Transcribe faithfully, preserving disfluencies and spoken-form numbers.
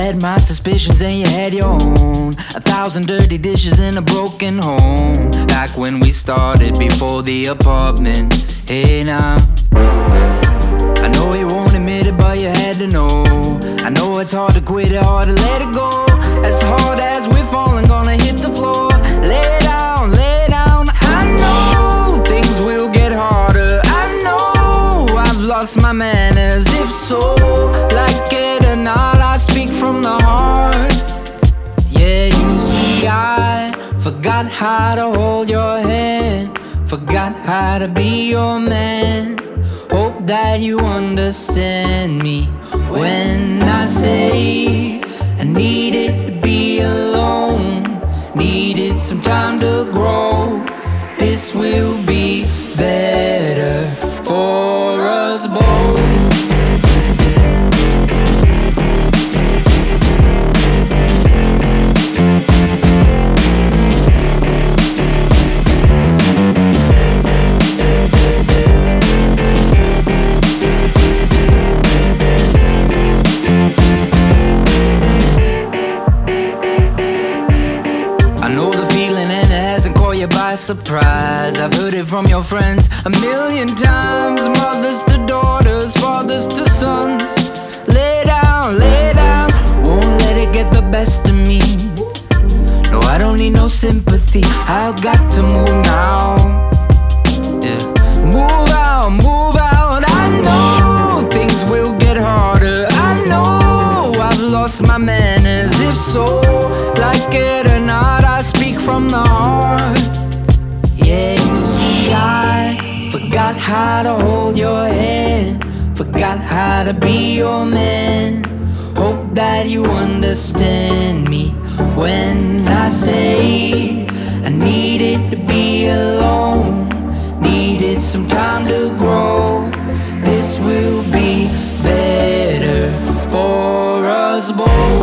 had my suspicions and you had your own. A thousand dirty dishes in a broken home. Back when we started before the apartment. Hey now, I know you won't admit it, but you had to know. I know it's hard to quit it, hard to let it go. As hard as we're falling, gonna hit the floor. Lay down, lay down. I know things will get harder. I know I've lost my manners. If so, like it or not, I speak from the heart. Yeah, you see, I forgot how to hold your hand, forgot how to be your man. Hope that you understand me when I say I needed to be alone, needed some time to grow. This will be better for us both. By surprise, I've heard it from your friends a million times. Mothers to daughters, fathers to sons. Lay down, lay down, won't let it get the best of me. No, I don't need no sympathy, I've got to move now. Yeah, move out, move out. I know things will get harder. I know I've lost my manners. If so, like it or not, I speak from the heart. Yeah, you see, I forgot how to hold your hand, forgot how to be your man. Hope that you understand me when I say I needed to be alone, needed some time to grow. This will be better for us both.